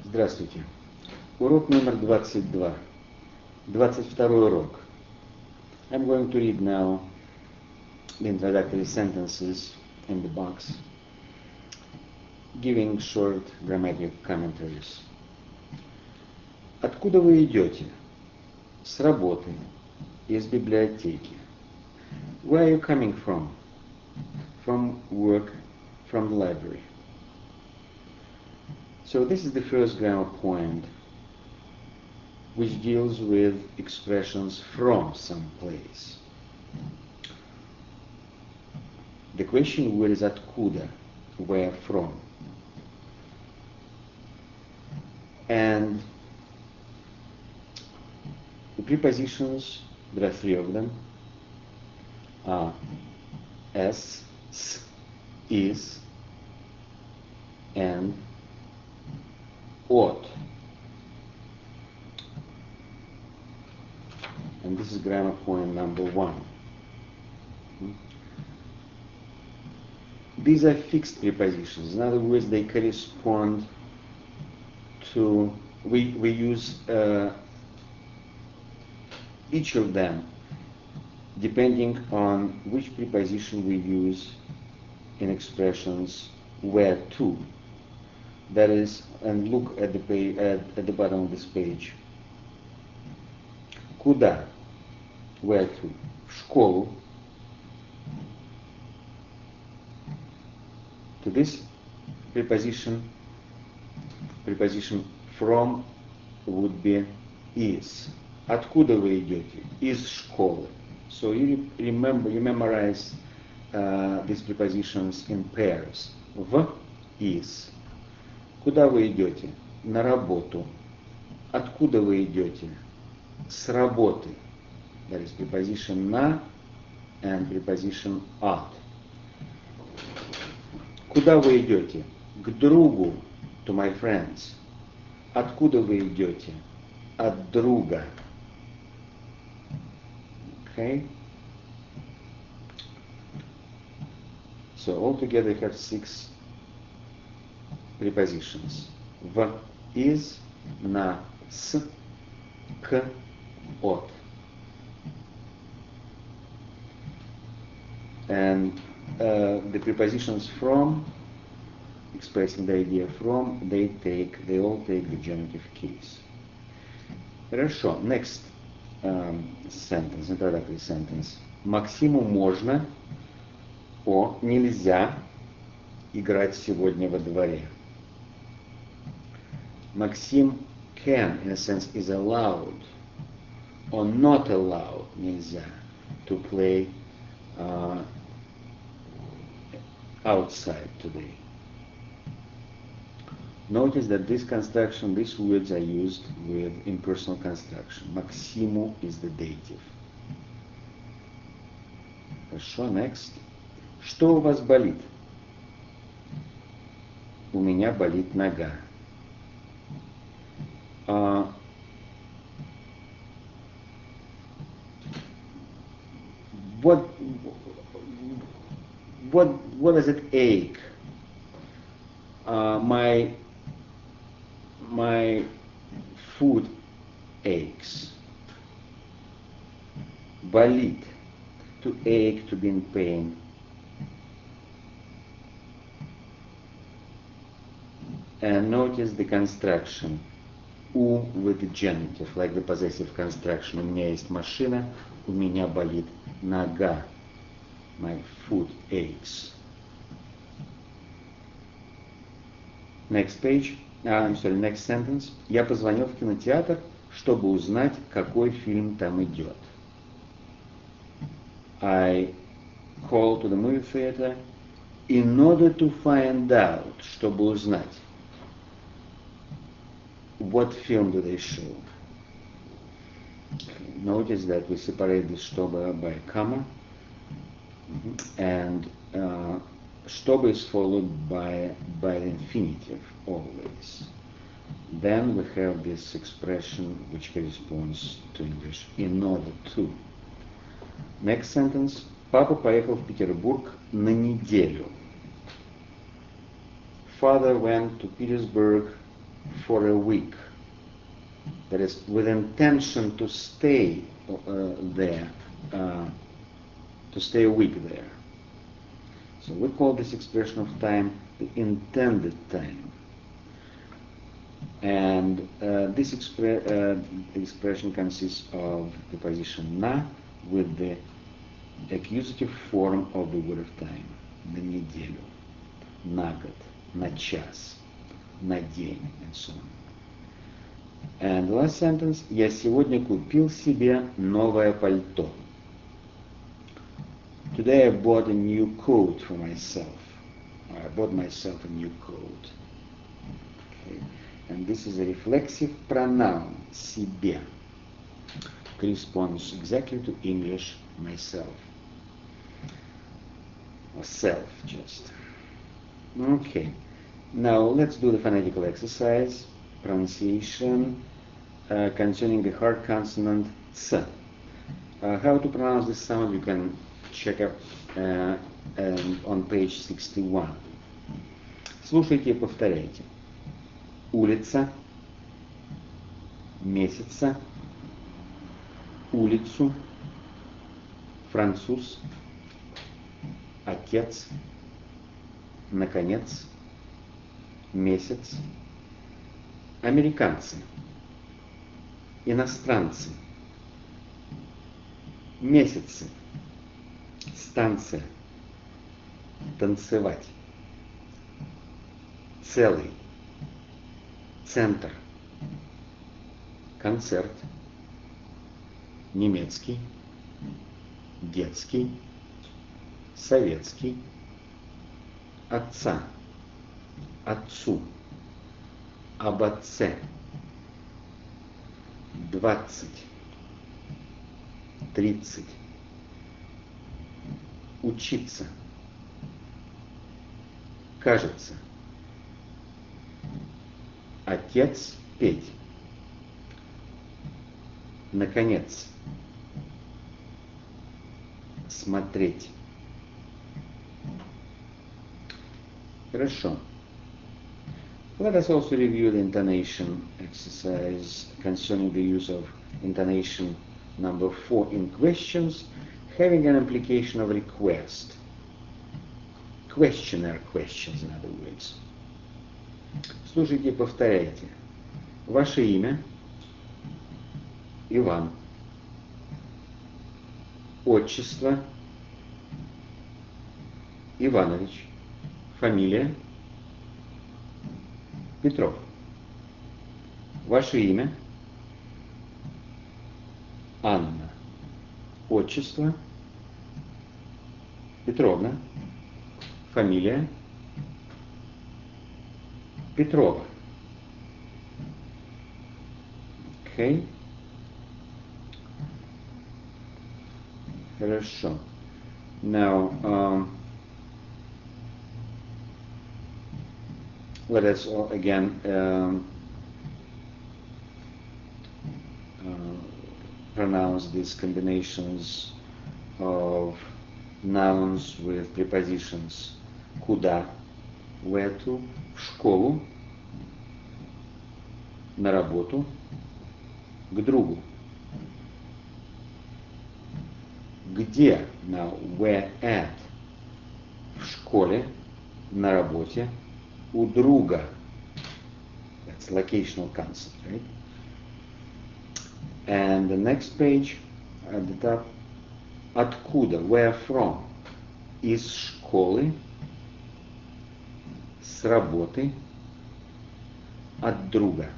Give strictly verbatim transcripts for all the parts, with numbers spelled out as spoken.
Здравствуйте. Урок номер двадцать два. двадцать второй урок. I'm going to read now the introductory sentences in the box, giving short grammatic commentaries. Откуда вы идете? С работы. Из библиотеки. Where are you coming from? From work, from the library. So this is the first grammar point, which deals with expressions from some place. The question where is откуда, where from. And the prepositions, there are three of them, are s, s, is, and от. And this is grammar point number one. These are fixed prepositions. In other words, they correspond to, we, we use uh, each of them depending on which preposition we use in expressions where to. That is, and look at the page, at, at the bottom of this page. Куда? Where to? В школу. To this preposition, preposition from would be is. Откуда вы идете? Из школы. So you remember, you memorize uh, these prepositions in pairs. В, из. Куда вы идете? На работу. Откуда вы идете? С работы. That is preposition на and preposition от. Куда вы идете? К другу. To my friends. Откуда вы идете? От друга. Okay? So altogether you have six prepositions. В, из, на, с, к, от. And uh, the prepositions from, expressing the idea from, they take, they all take the genitive case. Хорошо. Next um, sentence, introductory sentence. Максиму можно, о, нельзя играть сегодня во дворе. Maxim can, in a sense, is allowed or not allowed, нельзя, to play uh, outside today. Notice that this construction, these words are used with impersonal construction. Максиму is the dative. Хорошо, next. Что у вас болит? У меня болит нога. Uh, what, what, what does it ache? Uh, my, my foot aches. Болит, to ache, to be in pain. And notice the construction. У with the genitive, like the possessive construction. У меня есть машина, у меня болит нога. My foot aches. Next page. Uh, I'm sorry, next sentence. Я позвонил в кинотеатр, чтобы узнать, какой фильм там идет. I called to the movie theater in order to find out, чтобы узнать. What film do they show? Notice that we separate this чтобы by a comma, and uh, чтобы is followed by by the infinitive always. Then we have this expression which corresponds to English in order to. Next sentence. Папа поехал в Петербург на неделю. Father went to Petersburg for a week. That is, with intention to stay uh, there, uh, to stay a week there. So we call this expression of time the intended time. And uh, this expre uh, expression consists of the preposition na with the accusative form of the word of time. На неделю, на год, на час, на день, and so on. And the last sentence. Я сегодня купил себе новое пальто. Today I bought a new coat for myself. I bought myself a new coat. Okay. And this is a reflexive pronoun, себе. Corresponds exactly to English, myself. Or self, just. Okay. Now let's do the phonetical exercise. Pronunciation uh, concerning the hard consonant ts. Uh, how to pronounce this sound you can check up uh, um, on page sixty-one. Слушайте и повторяйте. Улица, месяца, улицу, француз, отец, наконец, месяц, американцы, иностранцы, месяцы, станция, танцевать, целый, центр, концерт, немецкий, детский, советский, отца, отцу, об отце, двадцать, тридцать, учиться, кажется, отец петь, наконец, смотреть. Хорошо. Let us also review the intonation exercise concerning the use of intonation number four in questions, having an implication of request. Questionnaire questions, in other words. Слушайте и повторяйте. Ваше имя – Иван. Отчество – Иванович. Фамилия – Петров. Ваше имя – Анна. Отчество – Петровна. Фамилия – Петрова. Okay. Хорошо. Now, um, let us all again um, uh, pronounce these combinations of nouns with prepositions. Куда? В эту. В школу. На работу. К другу. Где? Now, where at? В школе. На работе. У друга. That's locational concept, right? And the next page at the top. Откуда? Where from? Из школы. С работы. От друга.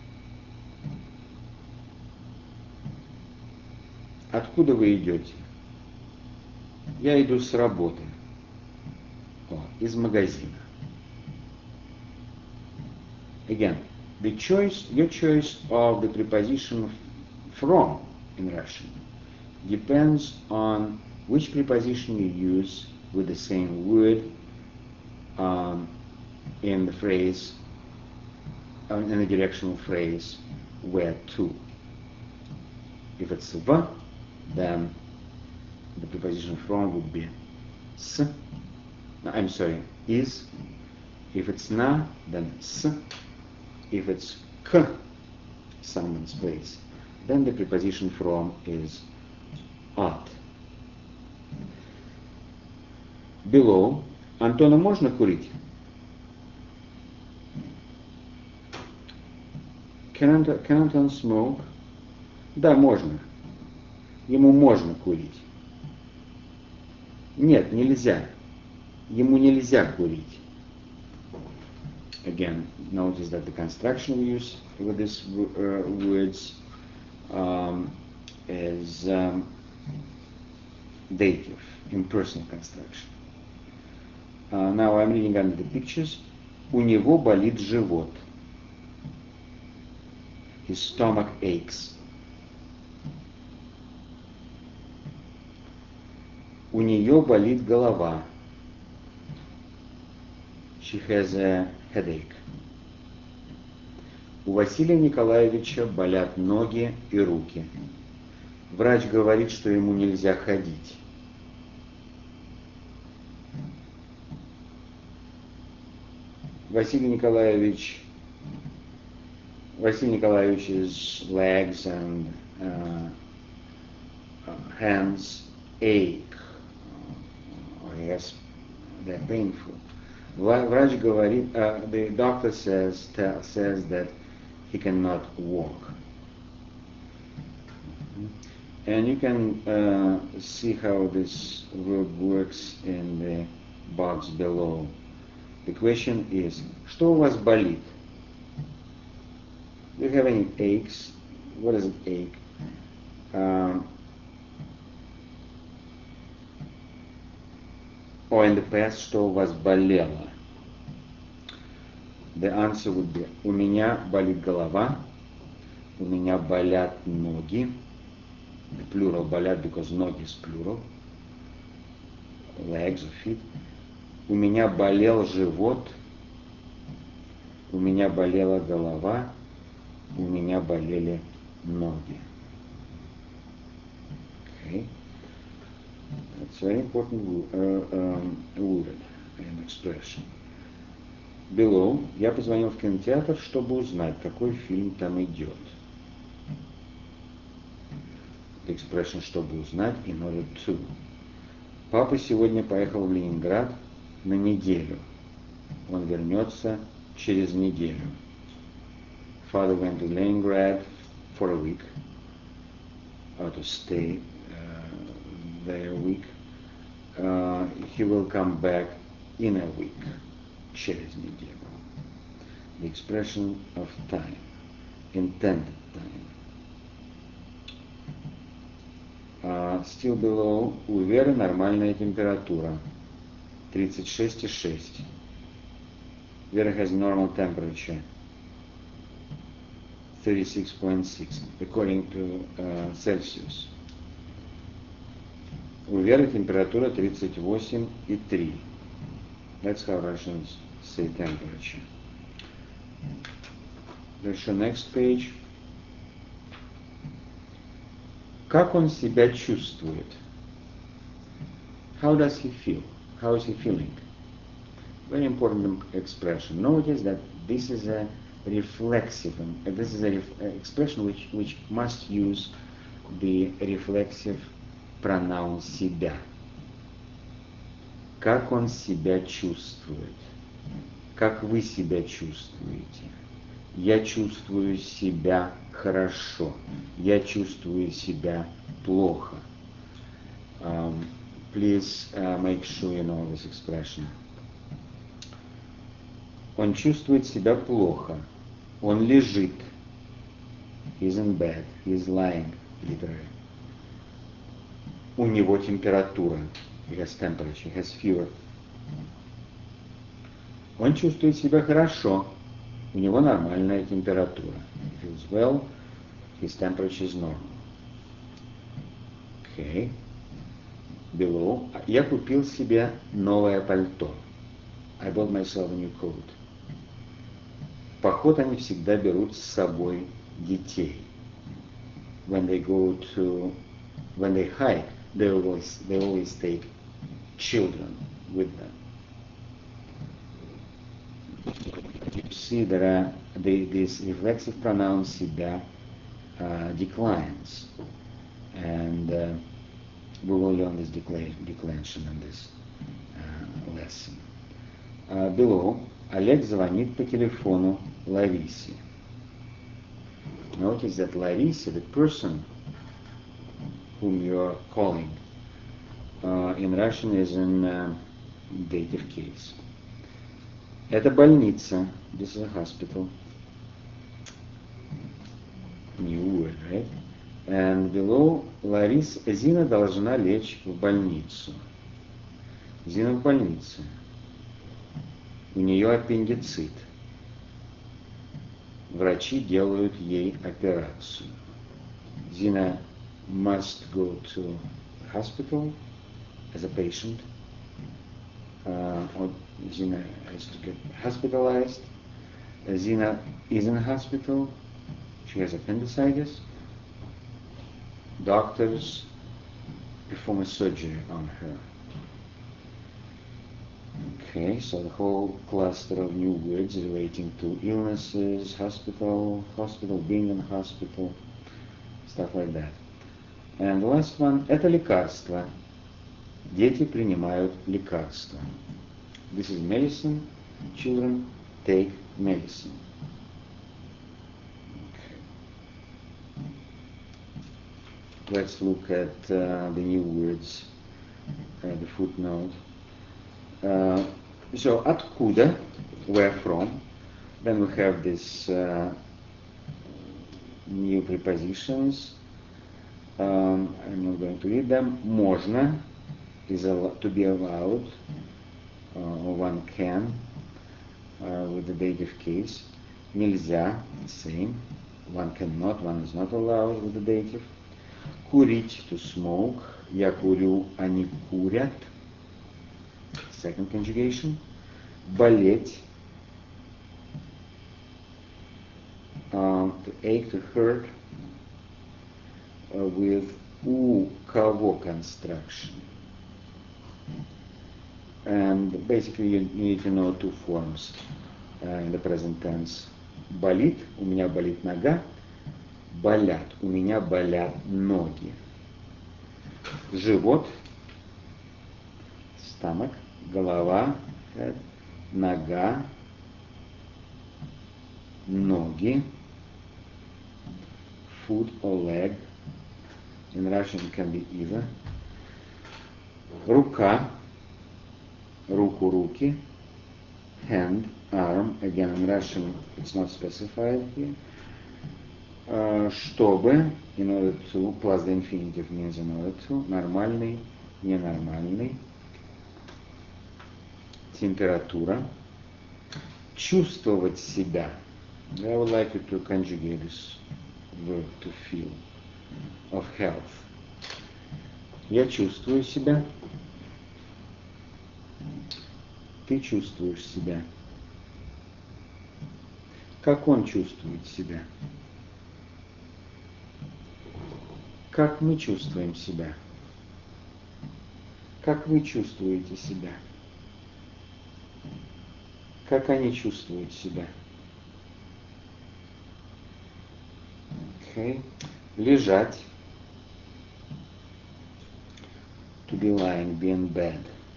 Откуда вы идете? Я иду с работы. О, из магазина. Again, the choice, your choice of the preposition from in Russian depends on which preposition you use with the same word um, in the phrase, uh, in the directional phrase, where to. If it's v, then the preposition from would be s. No, I'm sorry, is. If it's na, then s. if it's к someone's place, then the preposition from is at. Below. Антону можно курить? Can Anton, can Anton smoke? Да, можно. Ему можно курить. Нет, нельзя. Ему нельзя курить. Again, notice that the construction we use with these uh, words um, is um, dative, impersonal construction. Uh, now I'm reading under the pictures. У него болит живот. His stomach aches. У нее болит голова. She has a headache. У Василия Николаевича болят ноги и руки. Врач говорит, что ему нельзя ходить. Василий Николаевич, Василий Николаевич's legs and uh, hands ache, or yes, they're painful. Врач говорит, uh, the doctor says tell, says that he cannot walk. And you can uh, see how this verb works in the box below. The question is, что у вас болит? Do you have any aches? What does it ache? Um, or in the past, что у вас болело? The answer would be, у меня болит голова, у меня болят ноги. The plural болят because ноги is plural. Legs or feet. У меня болел живот, у меня болела голова, у меня болели ноги. Okay. That's a very important uh, um, word and expression. Below. Я позвонил в кинотеатр, чтобы узнать, какой фильм там идет. The expression чтобы узнать in order to. Папа сегодня поехал в Ленинград на неделю. Он вернется через неделю. Father went to Leningrad for a week, or to stay uh, there a week. Uh, he will come back in a week, через неделю. The expression of time, intended time. Uh, still below, у Веры нормальная температура. тридцать шесть и шесть. Vera has normal temperature. thirty-six point six, according to uh, Celsius. У Веры температура тридцать восемь и три. That's how Russians say temperature. There's the next page. Как он себя чувствует? How does he feel? How is he feeling? Very important expression. Notice that this is a reflexive, uh, this is a ref expression which, which must use the reflexive pronoun себя. Как он себя чувствует? Как вы себя чувствуете? Я чувствую себя хорошо. Я чувствую себя плохо. Um, please uh, make sure you know this expression. Он чувствует себя плохо. Он лежит. He's in bed. He's lying, literally. У него температура. He has temperature. He has fever. Он чувствует себя хорошо. У него нормальная температура. He feels well. His temperature is normal. Okay. Below. Я купил себе новое пальто. I bought myself a new coat. В поход они всегда берут с собой детей. When they go to, when they hike, they always, they always take children with them. You see there are the, this reflexive pronoun себя uh, declines. And uh, we will learn this decla- declension in this uh, lesson. Uh, below, Олег звонит по телефону Ларисе. Notice that Larissa, the person whom you are calling, uh, in Russian is in uh, dative case. Это больница. This is a hospital. New word, right? And below, Лариса, Зина должна лечь в больницу. Зина в больнице. У нее аппендицит. Врачи делают ей операцию. Zina must go to the hospital as a patient. Uh, or Zina has to get hospitalized. Zina is in a hospital. She has appendicitis. Doctors perform a surgery on her. Okay, so the whole cluster of new words relating to illnesses, hospital, hospital, being in hospital, stuff like that. And the last one, это лекарство. Дети принимают лекарства. This is medicine. Children take medicine. Okay. Let's look at uh, the new words, uh, the footnote. Uh, so, откуда, where from, then we have this uh, new prepositions. Um, I'm not going to read them. Можно is al- to be allowed, uh, or one can, uh, with the dative case. Нельзя, the same. One cannot, one is not allowed with the dative. Курить, to smoke. Я курю, они курят. Second conjugation. Болеть. Um, to ache, to hurt. Uh, with у кого construction. And basically you need to know two forms uh, in the present tense. Болит, у меня болит нога. Болят, у меня болят ноги. Живот, stomach, голова, head, нога, ноги, foot or leg. In Russian it can be either. Рука, руку, руки. Hand, arm. Again, in Russian it's not specified here. Uh, чтобы, in order to, plus the infinitive means in order to. Нормальный, ненормальный. Температура. Чувствовать себя. I would like you to conjugate this verb, to feel. Of health. Я чувствую себя. Ты чувствуешь себя. Как он чувствует себя? Как мы чувствуем себя? Как вы чувствуете себя? Как они чувствуют себя? Okay. Лежать. To be lying, be in bed.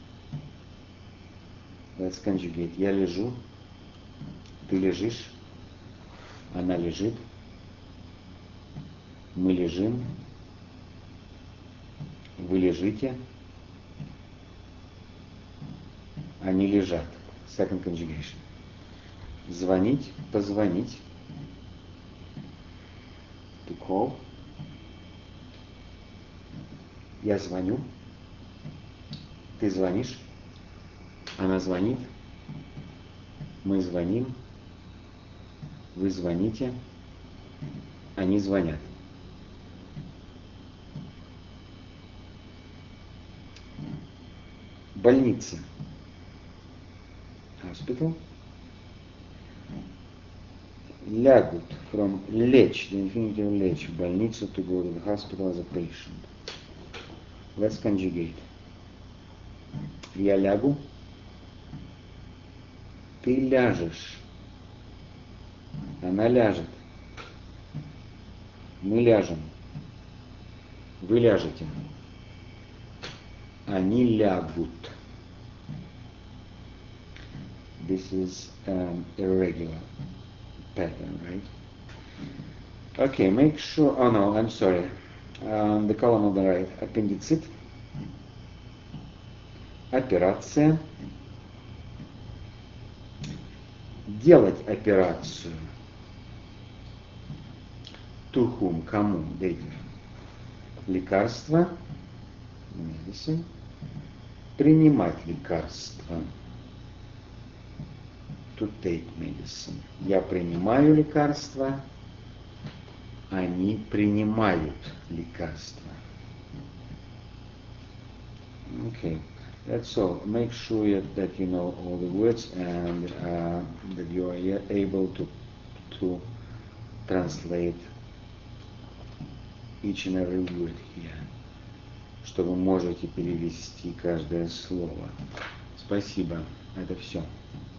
Let's conjugate. Я лежу. Ты лежишь. Она лежит. Мы лежим. Вы лежите. Они лежат. Second conjugation. Звонить, позвонить. To call. Я звоню. Ты звонишь. Она звонит. Мы звоним. Вы звоните. Они звонят. Больница. Hospital. Лягут, from лечь, the infinitive лечь, в больницу, to go to the hospital as a patient. Let's conjugate. Я лягу. Ты ляжешь. Она ляжет. Мы ляжем. Вы ляжете. Они лягут. This is an irregular pattern, right? Okay, make sure, oh no, I'm sorry. Um, the column on the right, аппендицит. Операция. Делать операцию. To whom, кому, dative. Лекарство. Medicine. Принимать лекарство. To take medicine. Я принимаю лекарства. Они принимают лекарства. Okay, that's all. Make sure that you know all the words and uh, that you are able to to translate each and every word here. Что вы можете перевести каждое слово. Спасибо. Это все.